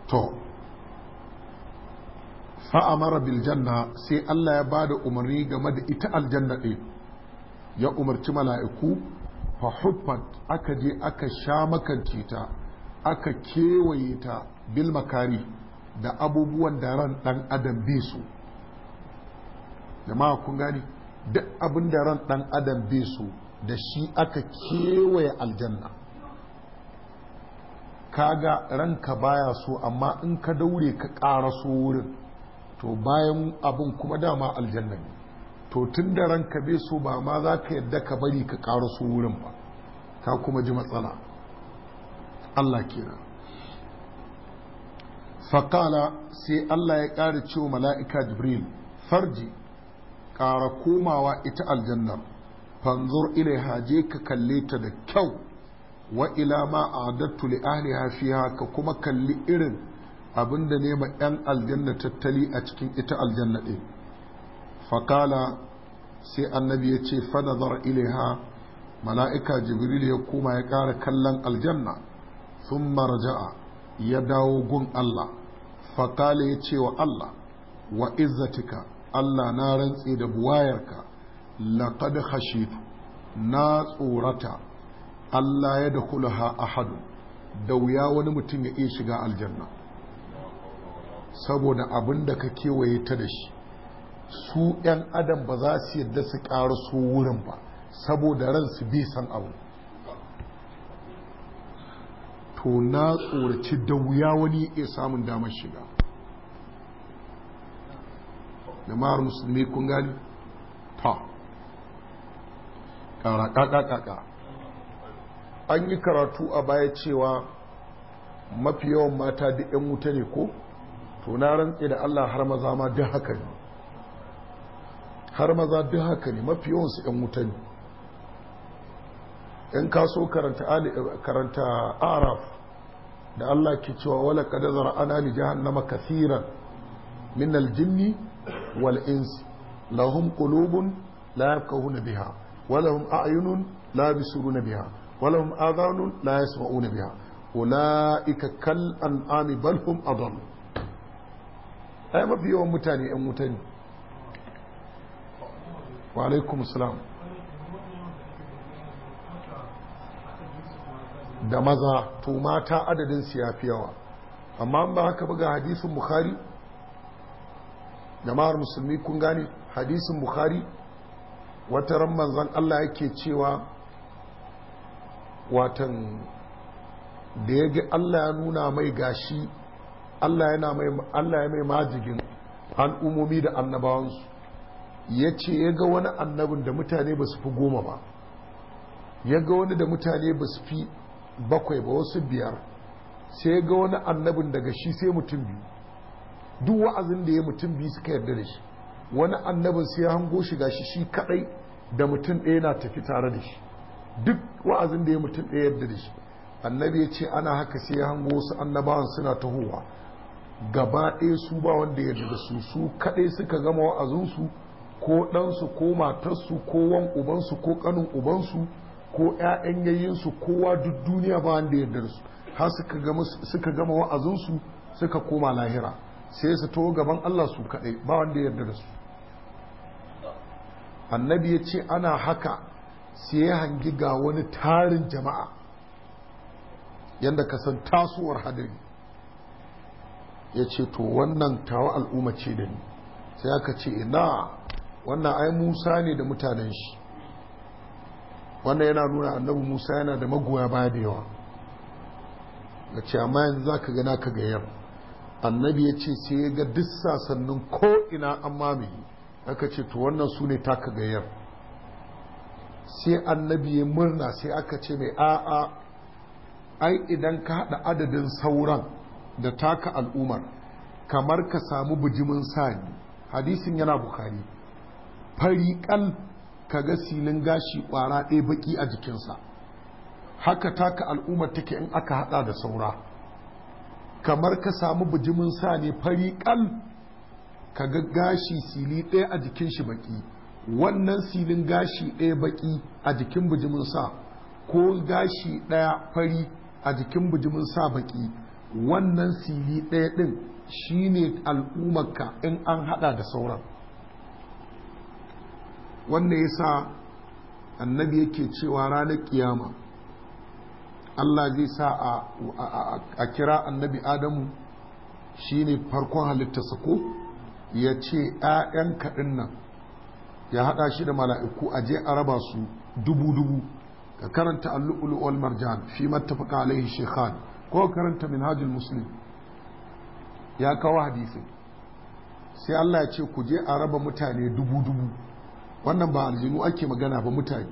to fa'amara bil janna sai Allah ya bada umarni game da ita aljanna ɗin, ya umarci mala'iku fa huffat aka je aka sha makance ta aka kewaye ta bil makari da abubuwan da ran ɗan adam bai su. jama'a kun gani duk abin da ran ɗan adam bai su da shi aka kewaye aljanna. kaga ranka baya so amma in ka daure ka ƙara so wurin to bayan abin kuma dama aljanna ne, to tun da ranka bai so ba ma za ka yadda ka bari ka ƙara so wurin ba, ka kuma ji matsala. Allah kenan. faƙala sai Allah ya ƙara cewa mala'ika Jibril farji ƙara komawa ita aljannar fanzur ilaiha je ka kalle ta da kyau wa ila ma a'adattu li ahliha fiha ka kuma kalli irin abinda ne ma yan aljanna tattali a cikin ita aljanna din. faqala sai annabi ya ce fa nazar ilaiha mala'ika jibril ya koma ya ƙara kallon aljanna thumma raja'a ya dawo gun Allah faqala ya ce wa Allah wa izzatika Allah na rantse da buwayarka laqad khashitu na tsorata Allah ya da kulaha ahadu da wuya wani mutum ya iya shiga aljanna saboda abin da ka kewaye ta da shi. su ‘yan adam ba za su yadda su ƙara su wurin ba saboda ransu bai san abu, to na tsoraci da wuya wani ya iya samun damar shiga. jama'ar musulmi kun gani ta ƙaƙaƙaƙa an yi karatu a baya cewa mafi yawan mata duk 'yan wuta ne ko to na rantse da Allah har maza ma duk haka ne, har maza duk haka ne, mafi yawansu 'yan wuta ne. in ka so karanta araf da Allah ke cewa wala kadazar ana li jahannama kathiran min aljinni wal insi lahum qulubun la yafqahuna biha wa lahum a'yunun la yabsuruna biha wa lahum adhanun la yasma'una biha ulaika kal an'ami bal hum adall. ai mafi yawan mutane yan wuta ne. wa alaikum salam. da maza to mata adadin su yafi yawa, amma ba haka buga hadisin bukhari jama'ar musulmi kun gane hadisin bukhari wata ran manzon Allah yake cewa watan da ya ga Allah ya nuna mai gashi Allah ya mai majigin al'ummomi da annabawansu, ya ce ya ga wani annabin da mutane ba su fi 10 ba, ya ga wani da mutane ba su fi 7 ba, wasu 5, sai ya ga wani annabin daga shi sai mutum 2, duk wa'azin da ya mutum 2 suka yarda da shi. wani annabin sai ya hango shi gashi shi kadai da mutum 1 na tafi tare da shi, duk wa'azin da ya mutum 1 yarda da shi. annabi ya ce ana haka sai ya hango wasu annabawan suna tahowa gaba ɗaya su ba wanda ya da su kaɗai suka gama wa'azinsu, ko ɗansu ko matarsu ko wan ubansu ko ƙanin ubansu ko ‘ya'yan yayyinsu, kowa duk duniya ba wanda ya da su, har suka gama wa'azinsu suka koma lahira sai su taho gaban Allah su kaɗai ba wanda ya da su. annabi ya ce ana haka sai ya hangi ga wani tarin jama'a yadda ka san tasowar hadari, ya ce to wannan tawa al'umma ce da ni, sai aka ce ina wannan ai Musa ne da mutanen shi. wannan yana nuna annabi Musa yana da magoya baya da yawa, ga ce amma yanzu za ka gana ka gayar. annabi ya ce sai ya ga duk sasannin ko ina an mamaye, aka ce to wannan su ne taka gayar. sai annabi ya murna, sai aka ce mai a'a ai idan ka haɗa adadin sauran da taka al'umar kamar ka samu bijimin sani, hadisin yana Bukhari, fariƙal ka ga silin gashi ƙwara ɗaya baƙi a jikinsa, haka taka al'ummar take in aka haɗa da saura. kamar ka samu bijimin sani fariƙal ka ga gashi sili ɗaya a jikin shi baƙi, wannan silin gashi ɗaya baƙi a jikin bijimin sa ko gashi ɗaya fari a jikin bijimin sa baƙi, wannan sili ɗaya ɗin shine al'ummarka in an hada da sauran. wanda yasa annabi yake cewa ranar kiyama Allah zai sa a kira annabi Adamu shine farkon halittarsa ko ya ce ‘ya'yan kaɗin nan ya haɗa shi da mala'iku a je a raba su dubu ka karanta allu'ulu wal marjan fi mattafaka alaihi shekhan ko karanta minhajul muslim ya kawo hadisi sai Allah ya ce ku je a raba mutane dubu wannan ba aljinu ake magana ba mutane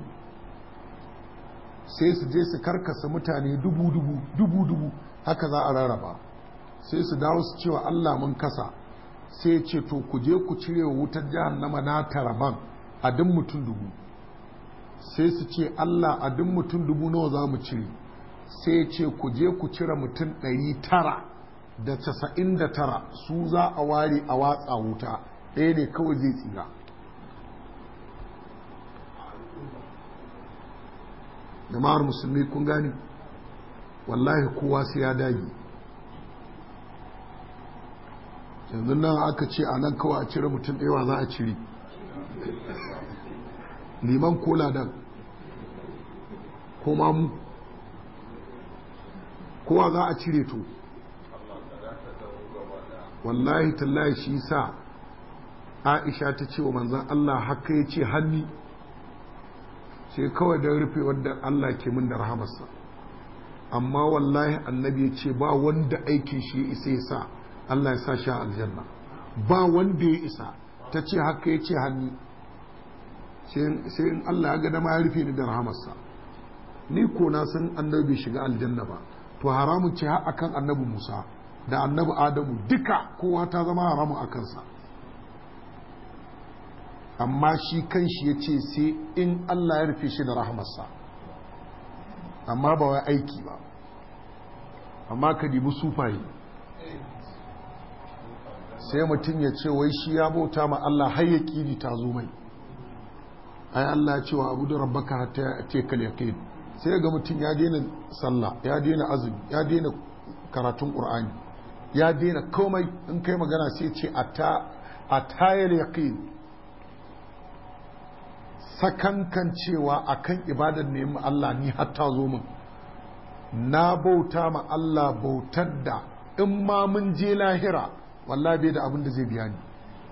sai su je su karkasa mutane dubu haka za a rarraba sai su dawo su cewa Allah mun kasa sai ya ce to ku je ku cire wa wutar jahannama na taraban a duk mutum dubu sai su ce Allah a duk mutum dubu nawa za mu cire sai ya ce ku je ku cire mutum 999 su za a ware a watsa wuta ɗaya ne kawai zai tsira. jama'ar musulmi kun gani wallahi kowa sai ya dage. yanzu nan aka ce a nan kawai a cire mutum ɗaya za a cire liman kola dan koma mu kowa za a cire to wallahi tallahi shi sa Aisha ta ce wa manzan Allah haka ya ce hanni sai kawai don rufe wadda Allah ke min da rahamarsa amma wallahi annabi ya ce ba wanda aikin shi ya isa ya sa Allah ya sa shi a aljanna ba wanda ya isa ta ce haka ya ce hannu sai in Allah ya ga dama ya rufe ni da rahamarsa ni ko na san annabi bai shiga aljanna ba to haramun ce har akan annabi Musa da annabi Adamu duka kowa ta zama haramun a kansa amma shi kanshi ya ce sai in Allah ya rufe shi da rahamarsa amma ba wai aiki ba. amma ka dibi sufaye sai mutum ya ce wai shi ya bauta ma Allah har ya kiri ta zo mai ai Allah ya ce wa abu da rabbaka hatta ya ce kal yaqin sai ga mutum ya daina sallah ya daina azumi ya daina karatun qur'ani ya daina komai in kai magana sai ce atayal yaqin sakankan cewa akan ibadar ne Allah ni hatta zo min na bauta ma Allah bautar da in ma mun je lahira wallahi bai da abin da zai biya ni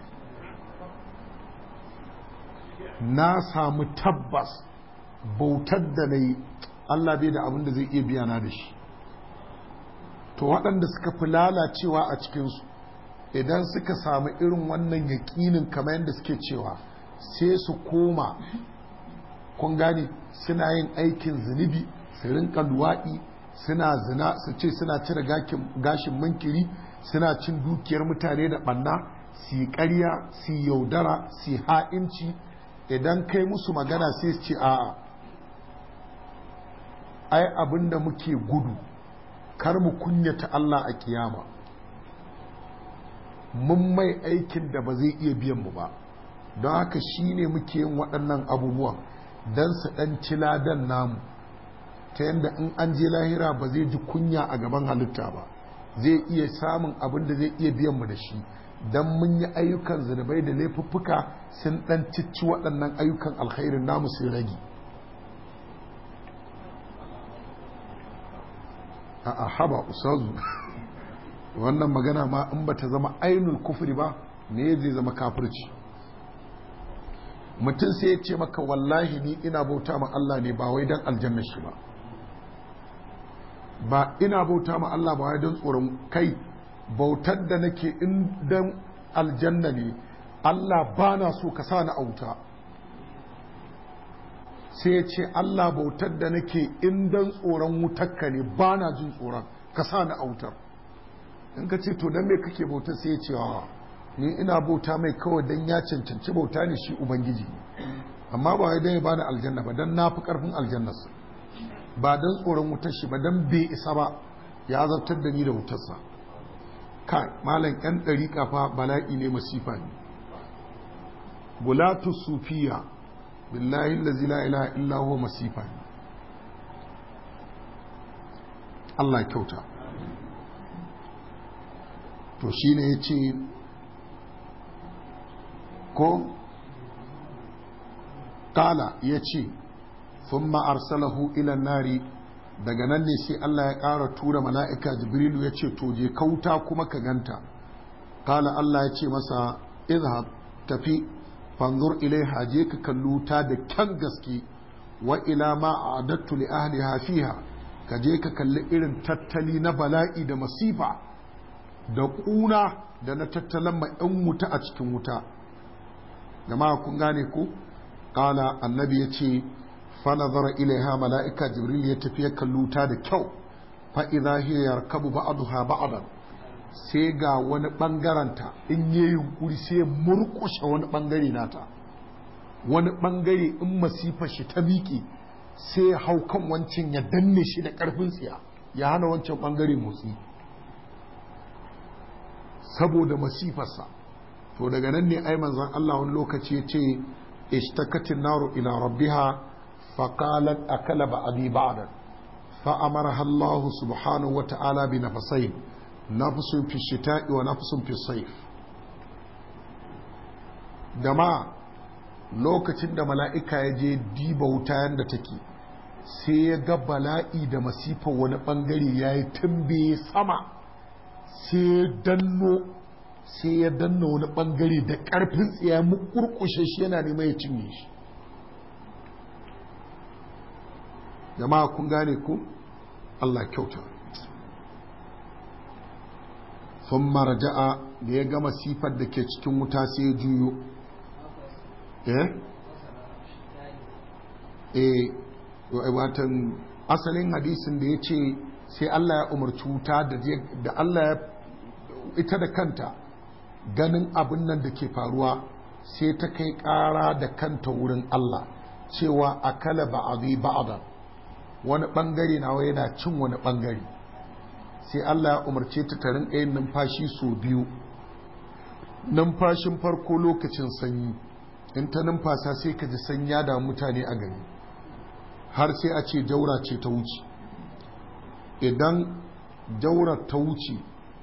na samu tabbas bautar da na yi Allah bai da abin da zai iya biya na da shi. To waɗanda suka fi lalacewa a cikinsu idan suka samu irin wannan yaƙinin kamar yadda suke cewa sai su koma kun gane suna yin aikin zunubi su rinka luwaɗi suna zina su ce suna cire gashin munkiri suna cin dukiyar mutane da ɓanna su yi ƙarya su yi yaudara su yi ha'inci idan kai musu magana sai su ce a'a ai abinda muke gudu kar mu kunyata Allah a kiyama mun mai aikin da ba zai iya biyan mu ba don haka shine muke yin waɗannan abubuwan don su ɗan ci ladan namu ta yadda in an je lahira ba zai ji kunya a gaban halitta ba zai iya samun abin da zai iya biyan mu da shi don mun yi ayyukan zunubai da laifuffuka sun ɗan cicci waɗannan ayyukan alkhairin namu sun rage. a haba usazu wannan magana ma in ba ta zama ainul kufri ba ne zai zama kafirci. mutum sai ya ce maka wallahi ni ina bauta ma Allah ne ba wai don aljanna shi ba ina bauta ma Allah ba wai don tsoron kai bautar da nake in dan aljanna ne Allah ba na so ka sa ni auta sai ya ce Allah bautar da nake in dan tsoron wutarka ne ba na jin tsoron ka sa ni autar. in ka ce to dan me kake bauta sai ya ce ni ina bauta mai kawai dan ya cancanci bauta ne shi ubangiji amma ba wai dan ya bani aljanna ba dan na fi karfin aljannarsa ba dan tsoron wutar shi ba dan bai isa ba ya zartar da ni da wutarsa. kai malam yan dariƙa fa bala'i ne masifa ne bulatu sufiya billahi allazi la ilaha illa huwa masifa ne. Allah ya kyauta to shine yace ko kala yace thumma arsalahu ila nari, daga nan ne sai Allah ya ƙara tura mala'ika jibrilu ya ce to je kauta kuma ka ganta. kala Allah ya ce masa izhab, tafi, fanzur ilaiha, je ka kalluta da kyan gaske, wa ila ma a'adattu li ahliha fiha, ka je ka kalli irin tattali na bala'i da masifa da ƙuna da na tattalan ma 'yan wuta a cikin wuta. jama'a kun gane ko? kala annabi ya ce fa nazara ilaiha, mala'ika jibril ya tafi ya kalluta da kyau, fa idha hiya yarkabu ba'daha ba'dan, sai ga wani bangaranta in yayi yunkuri sai murkushe wani bangare nata, wani bangare in masifar shi ta miƙe sai hau kan wancan ya danne shi da ƙarfin tsiya, ya hana wancan bangare motsi saboda masifarsa. to daga nan ne ai manzon Allah wani lokaci ya ce ishtakatin naru ila rabbiha faqalat akala ba'di ba'dan fa amaraha Allah subhanahu wa ta'ala bi nafasain, nafsun fi shita'i wa nafsun fi sayf. dama lokacin da mala'ika ya je diba wuta yanda take, sai ya ga bala'i da masifa wani bangare yayi tumbe sama, sai ya danna wani bangare da karfin tsiya mu kurkushe shi, yana neman ya cinye shi. jama'a kun gane ku? Allah kyauta. sun marja'a, da ya gama sifar da ke cikin wuta sai ya juyo. Watan asalin hadisin da ya ce sai Allah ya umarci wuta da Allah ya ita da kanta ganin abin nan da ke faruwa, sai ta kai ƙara da kanta wurin Allah cewa akala ba'dhi ba'dan, wani bangare nawa yana cin wani bangare. sai Allah ya umarce ta ta rinka yin numfashi sau biyu. numfashin farko lokacin sanyi, in ta numfasa sai ka ji sanya da mutane a gari, har sai a ce jaura ce ta wuce. idan jaurar ta wuce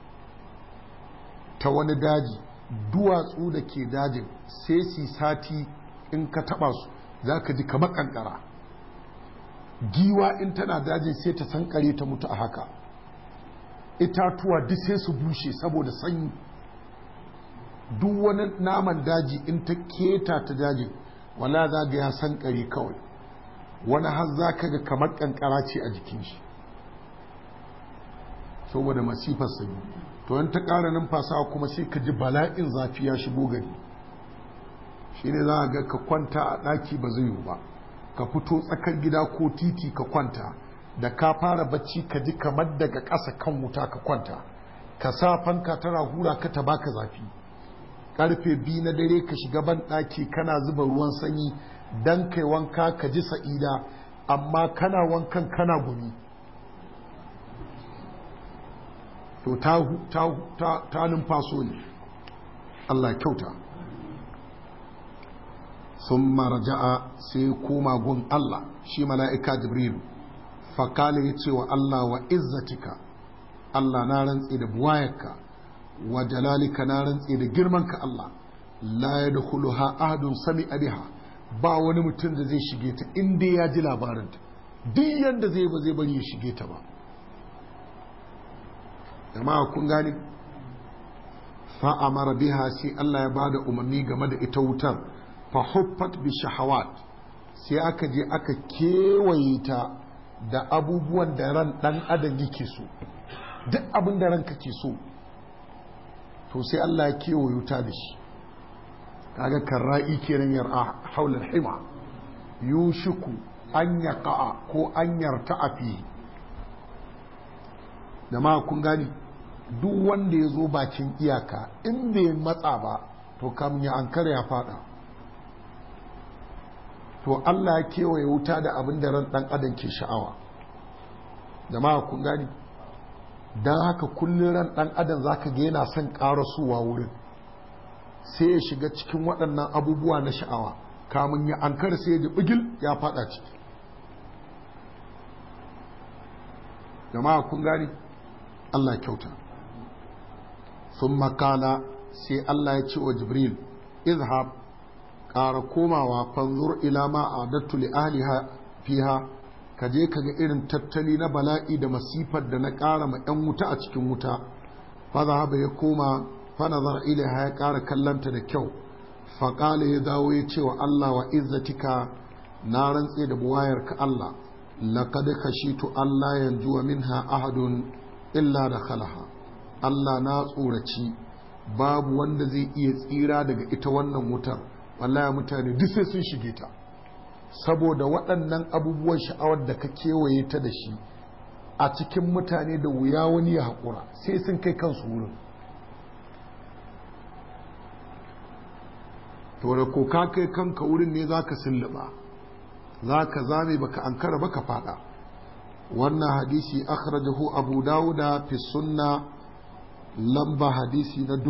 ta wani daji, duwatsu da ke dajin sai su sati in ka taba su za ka ji kamar kankara. giwa in tana dajin sai ta sankare ta mutu a haka. itatuwa duk sai su bushe saboda sanyi. duk wani naman daji in ta keta ta dajin wala za ga ya sankare kawai, wani har za ka ga kamar kankara ce a jikin shi saboda masifar sanyi. to in ta ƙara numfasawa kuma sai ka ji bala'in zafi ya shigo gari. shi ne za a ga ka kwanta a ɗaki ba zai yiwu ba, ka fito tsakar gida ko titi ka kwanta, da ka fara bacci ka ji kamar daga ƙasa kan wuta ka kwanta, ka sa fanka tana hura ka ta baka zafi. karfe 2 na dare ka shiga ban ɗaki kana zuba ruwan sanyi dan kai wanka ka ji sa'ida, amma kana wankan kana gumi. to ta numfaso ne. Allah kyauta. sun marja'a, sai koma gun Allah shi mala'ika jibrilu, fakale ya ce wa Allah wa izzatika, Allah na rantse da buwayarka, wa jalalika na rantse da girmanka Allah, la ya da huluha ahadun sami abiha, ba wani mutum da zai shige ta inda ya ji labarinta, duk yadda zai ba zai bari ya shige ta ba. jama'a kun gani? fa'amara biha, sai Allah ya bada umarni game da ita wutar, fa huffat bi shahawat, sai aka je aka kewaye ta da abubuwan da ran dan adam yake so. duk abin da ranka ke so to sai Allah ya kewaye wuta da shi. kaga karra'i kenan yar'a haulal hima, yushiku an yaqa ko an yarta'a fi. jama'a kun gani? duk wanda ya zo bakin iyaka in bai matsa ba to kam ya ankara ya fada. to Allah ya kewaye wuta da abin da ran dan adam ke sha'awa. jama'a kun gani? dan haka kullun ran dan adam zaka ga yana son karasuwa wurin, sai ya shiga cikin waɗannan abubuwa na sha'awa, kamun ya ankara sai ya ji bigil ya fada ciki. jama'a kun gani? Allah kyauta. sun makala sai Allah ya ce wa Jibril izhab ƙara komawa fanzur ila ma adattu li ahliha fiha ka je ka ga irin tattali na bala'i da masifar da na ƙara ma 'yan wuta a cikin wuta fa zahaba ya koma fa nazar ilaiha ya ƙara kallanta da kyau fa qala ya dawo ya ce wa Allah wa izzatika na rantse da buwayarka Allah laqad khashitu Allah yanzu minha ahadun illa dakhalaha Allah na tsoraci babu wanda zai iya tsira daga ita wannan wutar wallahi mutane duk sai sun shige ta saboda waɗannan abubuwan sha'awar da ka kewaye ta da shi a cikin mutane da wuya wani ya haƙura sai sun kai kansu wurin to da ko ka kai kanka wurin ne za ka sulluɓa za ka zame baka ankara baka fada wannan hadisi akhrajahu abu dawuda fi sunna lamba hadisi na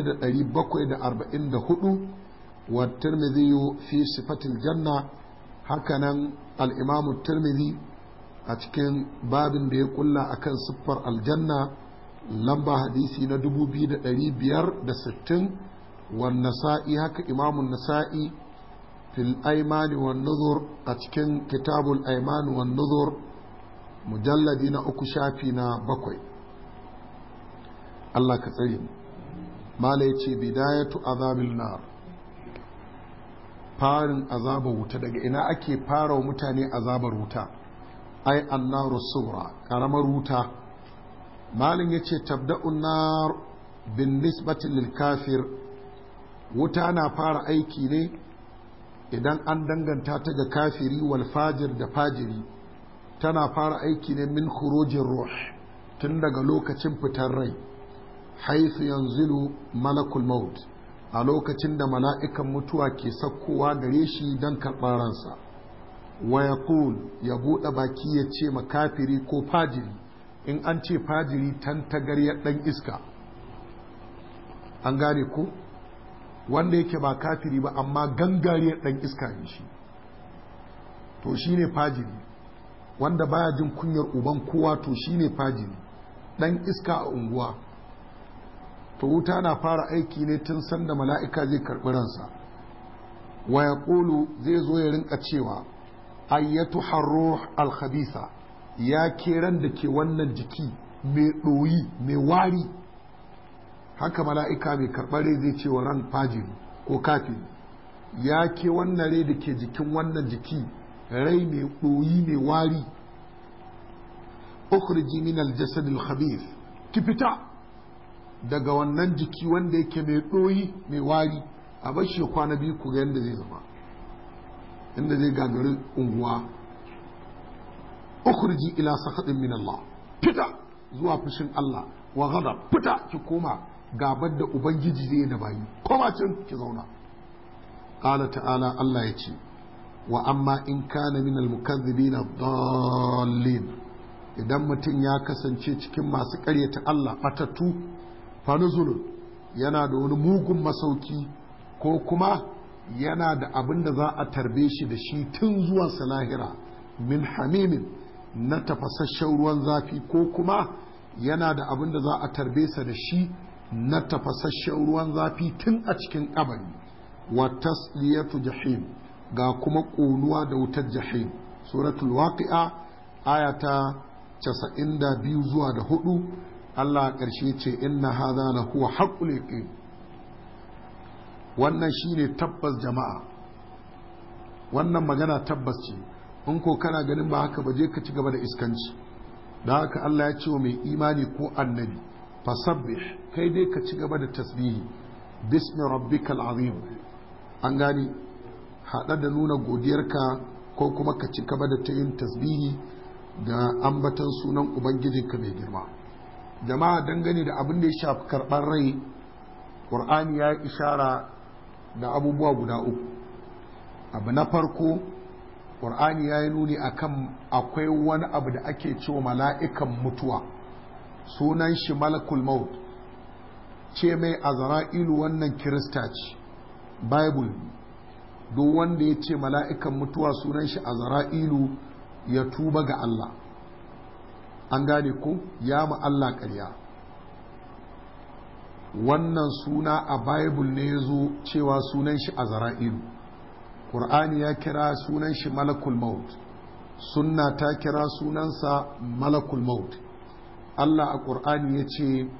4744 wa tirmidhi fi sifatil janna hakanan al-imam tirmidhi a cikin babin da ya kulla akan siffar aljanna lamba hadisi na 2560 wa nasa'i haka imam nasa'i fil aymani wan nuzur a cikin kitabul aymani wan nuzur mujalladi na 3 shafi na 7 Allah ka tsare mala yace bidayatu azabil nar farin azabar wuta daga ina ake fara wa mutane azabar wuta ai annaru sura karamar wuta malin yace tabda'un nar bin nisbati lil kafir wuta na fara aiki ne idan an danganta ta ga kafiri wal fajir da fajiri tana fara aiki ne min khurujir ruh tun daga lokacin fitar rai haythu yanzilu malakul maut a lokacin da mala'ikan mutuwa ke sakkowa gare shi don karɓar ransa wa yaqul ya buɗe baki ya ce makafiri ko fajiri in an ce fajiri tantagaryar ɗan iska an gane ko wanda yake ba kafiri ba amma gangariyar ɗan iska ne shi to shine fajiri wanda baya jin kunyar uban kowa to shine fajiri ɗan iska a unguwa to wuta na fara aiki ne tun sanda mala'ika zai karɓi ransa wa ya zai zo ya rinka cewa ayyatu harruh alkhabisa ya keran da ke wannan jiki mai ɗoyi mai wari haka mala'ika mai karɓar rai zai ce wa ran fajiri ko kafiri ya ke wannan rai da ke jikin wannan jiki rai mai ɗoyi mai wari ukhriji min aljasad alkhabith ki fita daga wannan jiki wanda yake mai ɗoyi mai wari a bashi kwana biyu ku ga yadda zai zama inda zai gagari unguwa ukhriji ila sakhatin min Allah fita zuwa fushin Allah wa ghadab fita ki koma gabar da ubangiji zai da bayi koma can ki zauna qala ta'ala Allah ya ce wa amma in kana min al-mukaththibin ad-dallin idan mutum ya kasance cikin masu ƙaryata Allah fatattu fanuzulun yana da wani mugun masauki ko kuma yana da abin da za a tarbe shi da shi tun zuwan salahira min hamimin na tafasasshen ruwan zafi ko kuma yana da abin da za a tarbe sa da shi na tafasasshen ruwan zafi tun a cikin kabari wa tasliyatu jahim ga kuma ƙonuwa da wutar jahim suratul waqi'a ayata 92 zuwa da 4 Allah ƙarshe ce inna hadha la huwa haqqul yaqin wannan shine tabbas jama'a wannan magana tabbas ce in ko kana ganin ba haka ba je ka ci gaba da iskanci da haka Allah ya ce wa mai imani ko annabi fasabbih kai dai ka ci gaba da tasbihi bismi rabbikal azim an gani hada da nuna godiyarka ko kuma ka ci gaba da ta yin tasbihi da ambatan sunan ubangijinka mai girma jama'a dangane da abin da ya shafi karɓar rai ƙur'ani ya yi ishara da abubuwa guda uku abu na farko ƙur'ani ya yi nuni akan akwai wani abu da ake cewa mala'ikan mutuwa sunan shi malakul maut ce mai azra'ilu wannan kirista ce bible duk wanda ya ce mala'ikan mutuwa sunan shi azra'ilu ya tuba ga Allah an gane ko ya ma Allah ƙarya wannan suna a bible ne ya zo cewa sunan shi azra'ilu. ƙur'ani ya kira sunan shi malakul maut, sunna ta kira sunansa malakul maut. Allah a ƙur'ani ya ce,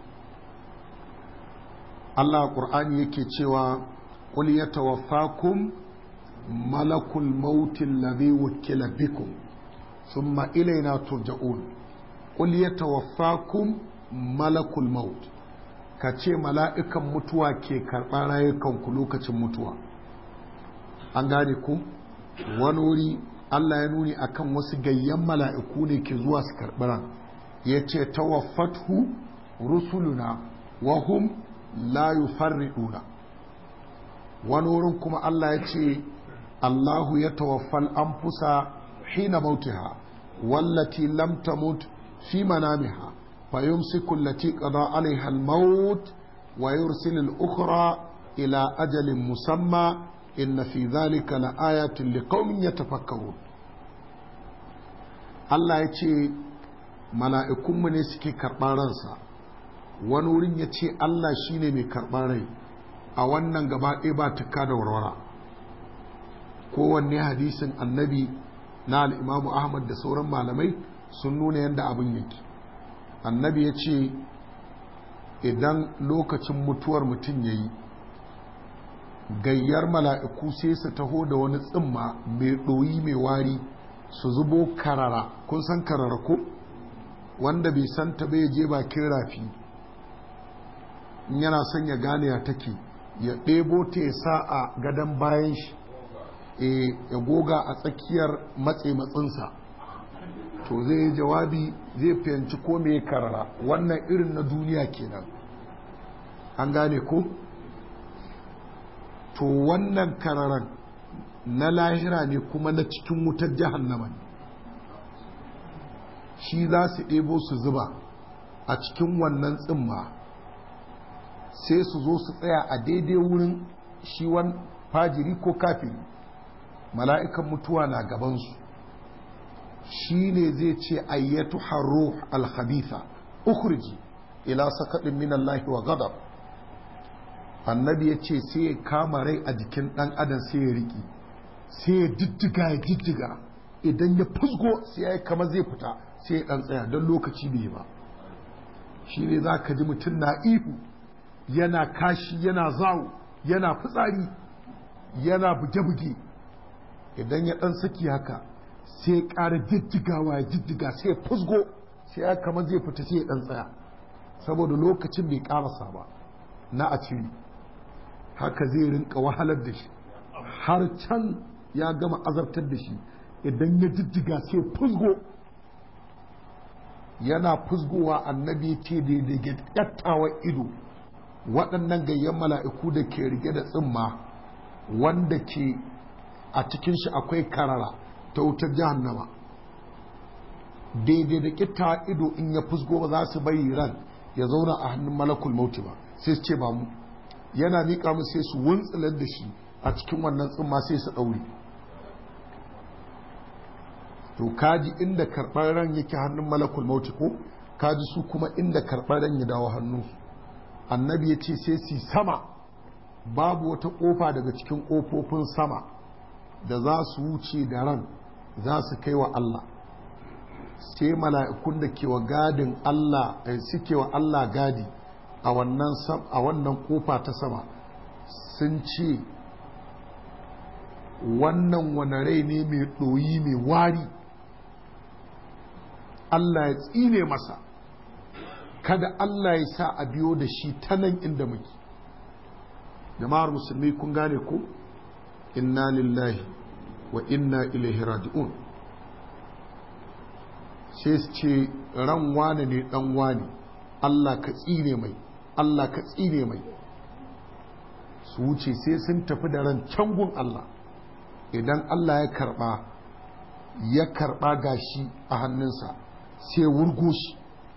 Allah a ƙur'ani yake cewa qul yatawaffakum malakul maut alladhi wukila bikum thumma ilayna turja'un. qul yatawaffakum malakul maut, ka ce mala'ikan mutuwa ke karɓar rayukanku lokacin mutuwa. An gane ku? Wani wuri Allah ya nuni akan wasu gayyan mala'iku ne ke zuwa su karɓi ran, ya ce tawaffathu rusuluna wa hum la yufarriduna. Wani wurin kuma Allah ya ce Allahu ya tawaffal anfusa hina mautiha wallati lam tamut fi manamiha فيمسك التي قضى عليها الموت ويرسل الأخرى إلى أجل مسمى إن في ذلك لآيات لقوم يتفكرون. Allah ya ce mala'ikunmu ne suke karɓar ransa, wani wurin ya ce Allah shi ne mai karɓar rai. A wannan gaba ɗaya ba tuka da warwara. Kowanne hadisin annabi na al'imamu Ahmad da sauran malamai sun nuna yadda abin yake. Annabi ya ce idan lokacin mutuwar mutum ya yi, gayyar mala'iku sai su taho da wani tsimma mai ɗoyi mai wari su zubo karara. Kun san karara ko? Wanda bai san ta bai je bakin rafi, in yana son ya gane ya take, ya ɗebo ta ya sa a gadon bayan shi, ya goga a tsakiyar matsinsa, to zai yi jawabi, zai fahimci ko me karara. Wannan irin na duniya kenan. An gane ko? To wannan kararan na lahira ne kuma na cikin wutar jahannama ne. Shi za su ɗebo su zuba a cikin wannan tsimma, sai su zo su tsaya a daidai wurin shi wani fajiri ko kafiri. Mala'ikan mutuwa na gabansu, shi ne zai ce ayyatu harruh al-khabitha ukhriji ila sakaɗin min Allah wa ghadab. Annabi ya ce sai ya kama rai a jikin ɗan adam sai ya riƙi, sai ya diddiga idan ya fusgo sai ya yi kama zai fita, sai ya ɗan tsaya don lokaci bai ba. Shi ne za ka ji mutum na ihu, yana kashi, yana zawo, yana fitsari, yana buge-buge. Idan ya ɗan saki haka sai ya ƙara jijjiga sai ya fusgo, sai ya kama zai fita, sai ya ɗan tsaya, saboda lokacin bai ƙarasa ba na a ciri. Haka zai rinka wahalar da shi har can ya gama azabtar da shi. Idan ya jijjiga sai fusgo, yana fusgowa annabi ce da ya ƙyattawa ido waɗannan gayyan mala'iku da ke rige da tsimma wanda ke a cikin shi akwai karara ta wutar jahannama, daidai da ƙyattawa ido in ya fusgo ba za su bayi ran ya zauna a hannun malakul mauti ba, sai su ce ba mu. Yana miƙa mu sai su wuntsular da shi a cikin wannan tsimma sai su ɗaure. To kaji inda karɓar ran yake hannun malakul mauti ko? Kaji su kuma inda karɓar ran ya dawo hannunsu. Annabi ya ce sai su sama, babu wata ƙofa daga cikin ƙofofin sama da za su wuce da ran za su kai wa Allah. Sai mala'ikun da ke wa gadin Allah suke wa Allah gadi a wannan ƙofa ta sama sun ce wannan wani rai ne mai ɗoyi mai wari, Allah ya tsine masa, kada Allah ya sa a biyo da shi ta nan inda muke. Jama'ar musulmi kun gane ko? Inna lillahi wa inna ilaihi raji'un. Sai su ce ran wane ne dan wane, Allah ka tsine mai, Allah ka tsine mai. Su wuce sai sun tafi da ran cangun Allah. Idan Allah ya karba gashi a hannunsa sai wurgo shi,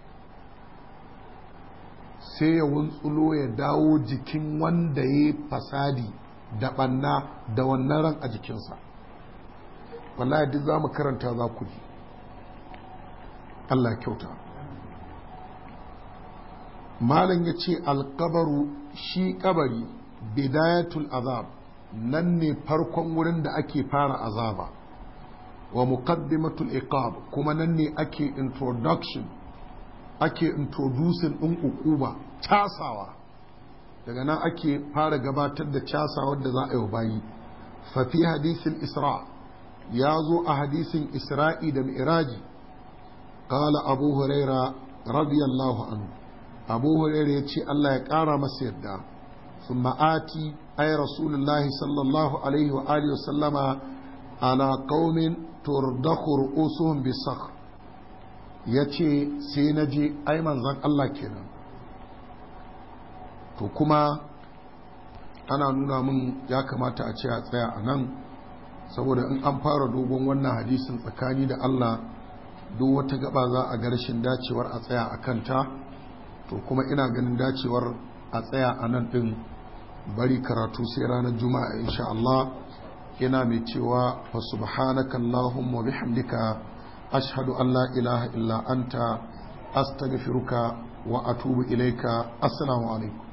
sai ya wuntsulo ya dawo jikin wanda ya fasadi da ɓanna da wannan ran a jikinsa. Wallahi duk za mu karanta za ku ji. Allah kyauta. malam ya ce alkabaru shi kabari bidayatul azab nan ne farkon wurin da ake fara azaba wa muqaddimatul iqab kuma nan ne ake introducing din ukuba casawa daga nan ake fara gabatar da casawar da za a yi bayi fa fi hadisin isra ya zo a hadisin isra'i da mi'raji qala abu huraira radiyallahu anhu abu huraira ya ce Allah ya kara masa yadda ثم آتي أي رسول الله صلى الله عليه وآله وسلم على قوم تردخ رؤوسهم بالصخر yace sai na je ai manzon Allah kenan to kuma ana nuna min ya kamata a ce a tsaya a nan saboda in an fara dogon wannan hadisin tsakani da Allah duk wata gaba za a ga rashin dacewar a tsaya a kanta to kuma ina ganin dacewar a tsaya a nan ɗin bari karatu sai ranar juma'a insha Allah ina mai cewa fa subhanaka allahumma bihamdika ashhadu an la ilaha illa anta astaghfiruka wa atubu ilaika assalamu alaikum